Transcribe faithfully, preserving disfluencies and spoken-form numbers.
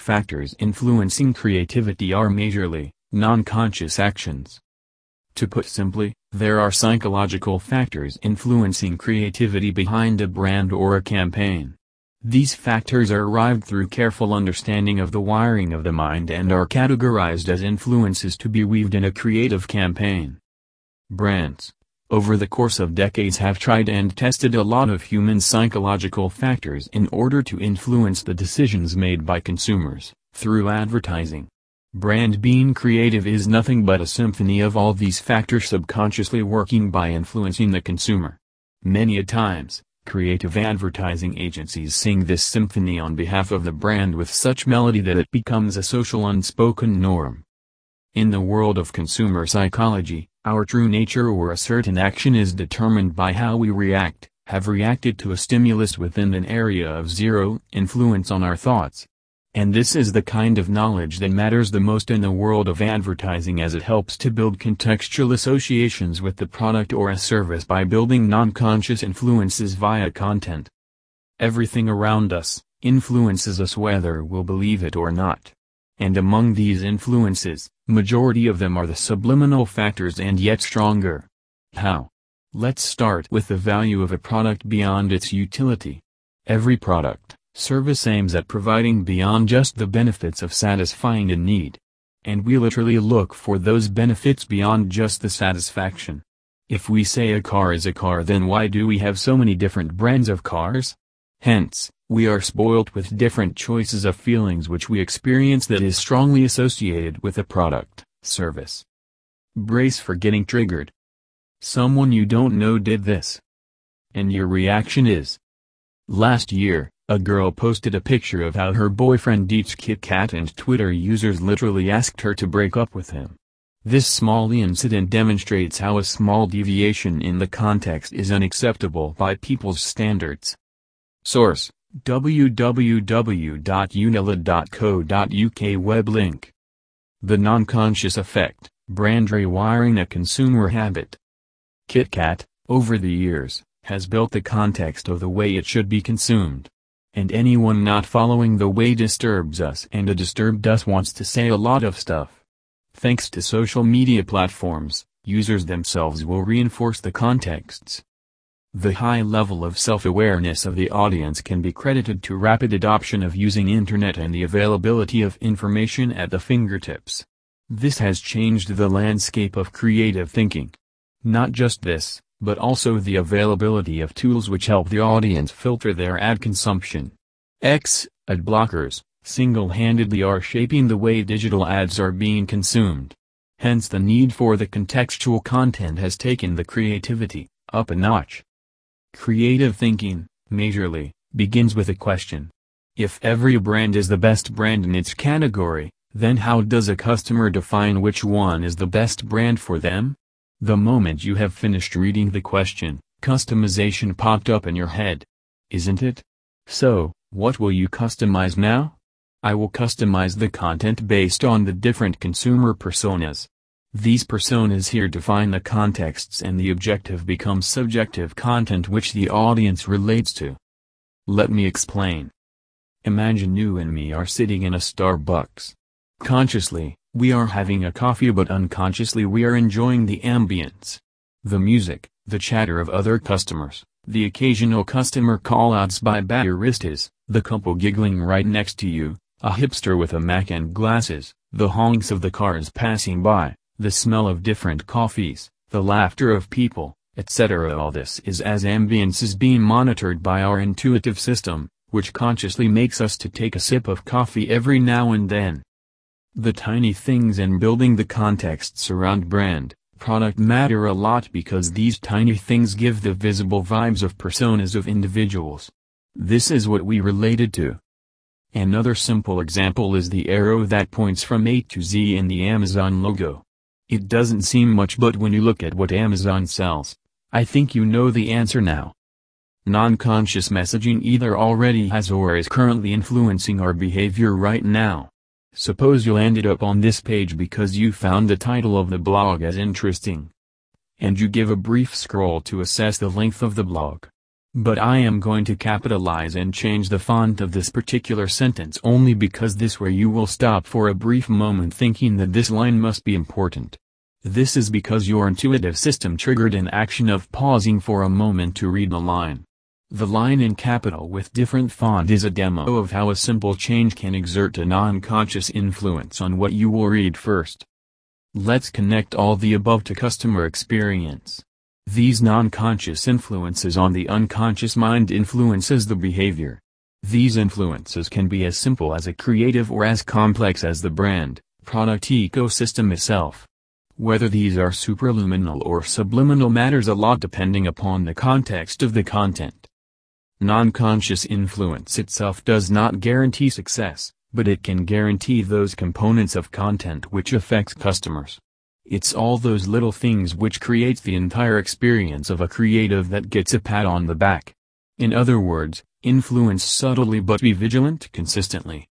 factors influencing creativity are majorly non-conscious actions. To put simply, there are psychological factors influencing creativity behind a brand or a campaign. These factors are arrived through careful understanding of the wiring of the mind and are categorized as influences to be weaved in a creative campaign. Brands, over the course of decades, have tried and tested a lot of human psychological factors in order to influence the decisions made by consumers, through advertising. Brand being creative is nothing but a symphony of all these factors subconsciously working by influencing the consumer. Many a times, creative advertising agencies sing this symphony on behalf of the brand with such melody that it becomes a social unspoken norm. In the world of consumer psychology, our true nature or a certain action is determined by how we react, have reacted to a stimulus within an area of zero influence on our thoughts. And this is the kind of knowledge that matters the most in the world of advertising, as it helps to build contextual associations with the product or a service by building non-conscious influences via content. Everything around us influences us whether we'll believe it or not. And among these influences, majority of them are the subliminal factors and yet stronger. How? Let's start with the value of a product beyond its utility. Every product, service aims at providing beyond just the benefits of satisfying a need. And we literally look for those benefits beyond just the satisfaction. If we say a car is a car, then why do we have so many different brands of cars? Hence, we are spoilt with different choices of feelings which we experience that is strongly associated with a product, service. Brace for getting triggered. Someone you don't know did this. And your reaction is. Last year, a girl posted a picture of how her boyfriend eats Kit Kat and Twitter users literally asked her to break up with him. This small incident demonstrates how a small deviation in the context is unacceptable by people's standards. Source: w w w dot unila dot co dot u k Web link. The non-conscious effect, brand rewiring a consumer habit. Kit Kat, over the years, has built the context of the way it should be consumed. And anyone not following the way disturbs us, and a disturbed us wants to say a lot of stuff. Thanks to social media platforms, users themselves will reinforce the contexts. The high level of self-awareness of the audience can be credited to rapid adoption of using internet and the availability of information at the fingertips. This has changed the landscape of creative thinking. Not just this, but also the availability of tools which help the audience filter their ad consumption. X, ad blockers, single-handedly are shaping the way digital ads are being consumed. Hence the need for the contextual content has taken the creativity up a notch. Creative thinking, majorly, begins with a question. If every brand is the best brand in its category, then how does a customer define which one is the best brand for them? The moment you have finished reading the question, customization popped up in your head. Isn't it? So, what will you customize now? I will customize the content based on the different consumer personas. These personas here define the contexts, and the objective becomes subjective content which the audience relates to. Let me explain. Imagine you and me are sitting in a Starbucks. Consciously, we are having a coffee, but unconsciously we are enjoying the ambience. The music, the chatter of other customers, the occasional customer call-outs by baristas, the couple giggling right next to you, a hipster with a Mac and glasses, the honks of the cars passing by, the smell of different coffees, the laughter of people, et cetera. All this is as ambience is being monitored by our intuitive system, which consciously makes us to take a sip of coffee every now and then. The tiny things in building the contexts around brand, product matter a lot, because these tiny things give the visible vibes of personas of individuals. This is what we related to. Another simple example is the arrow that points from A to Z in the Amazon logo. It doesn't seem much, but when you look at what Amazon sells, I think you know the answer now. Non-conscious messaging either already has or is currently influencing our behavior right now. Suppose you landed up on this page because you found the title of the blog as interesting. And you give a brief scroll to assess the length of the blog. But I am going to capitalize and change the font of this particular sentence only because this where you will stop for a brief moment thinking that this line must be important. This is because your intuitive system triggered an action of pausing for a moment to read the line. The line in capital with different font is a demo of how a simple change can exert a non-conscious influence on what you will read first. Let's connect all the above to customer experience. These non-conscious influences on the unconscious mind influences the behavior. These influences can be as simple as a creative or as complex as the brand, product ecosystem itself. Whether these are supraliminal or subliminal matters a lot depending upon the context of the content. Non-conscious influence itself does not guarantee success, but it can guarantee those components of content which affects customers. It's all those little things which creates the entire experience of a creative that gets a pat on the back. In other words, influence subtly but be vigilant consistently.